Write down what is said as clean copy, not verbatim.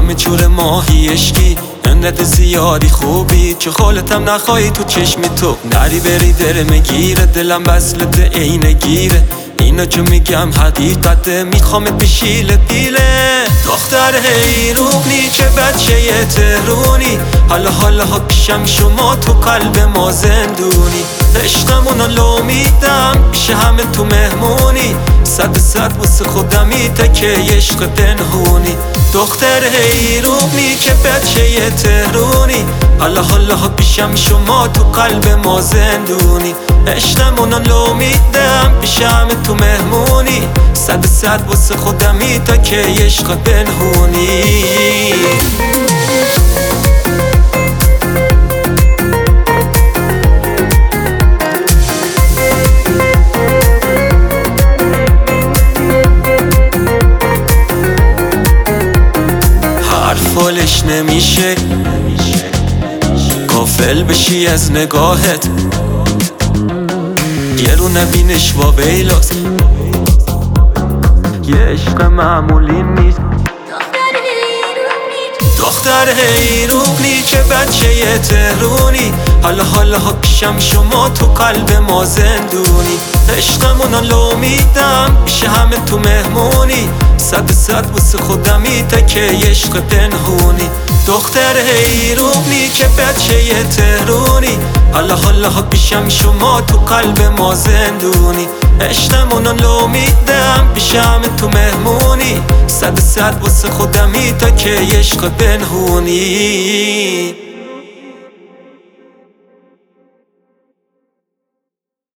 چور ماهی عشقی انقدر زیادی خوبی چه خالتم نخواهی تو چشم تو نری بری درمه گیره دلم وصلت عین گیره اینا چه میگم حقیقته میخوامت بشیله پیله دختر حیرونی چه بچه تهرونی حالا ها پیشم شما تو قلب ما زندونی عشقمونو لو میدم پیش همه تو مهمونی 100% واسه خودمی تکه عشق پنهونی دختر حیرونی که بچه تهرونی حالا ها پیشم شما تو قلب ما زندونی عشقمونو لو میدم پیش همه تو مهمونی 100% واسه خودمی تا که عشق پنهونی حرفالش نمیشه غافل بشی از نگاهت یه رو نبینش و ویلاست یه عشق معمولی نیست دختر حیرونی چه بچه تهرونی حالا ها پیشم شما تو قلب ما زندونی عشقمونو لو میدم پیش همه تو مهمونی 100% واسه خودمی تکه عشق پنهونی دختر حیرونی که بچه تهرونی حالا ها پیشم شما تو قلب ما زندونی عشقمونو لو میدم پیش همه تو مهمونی 100% واسه خودمی تا که عشق پنهونی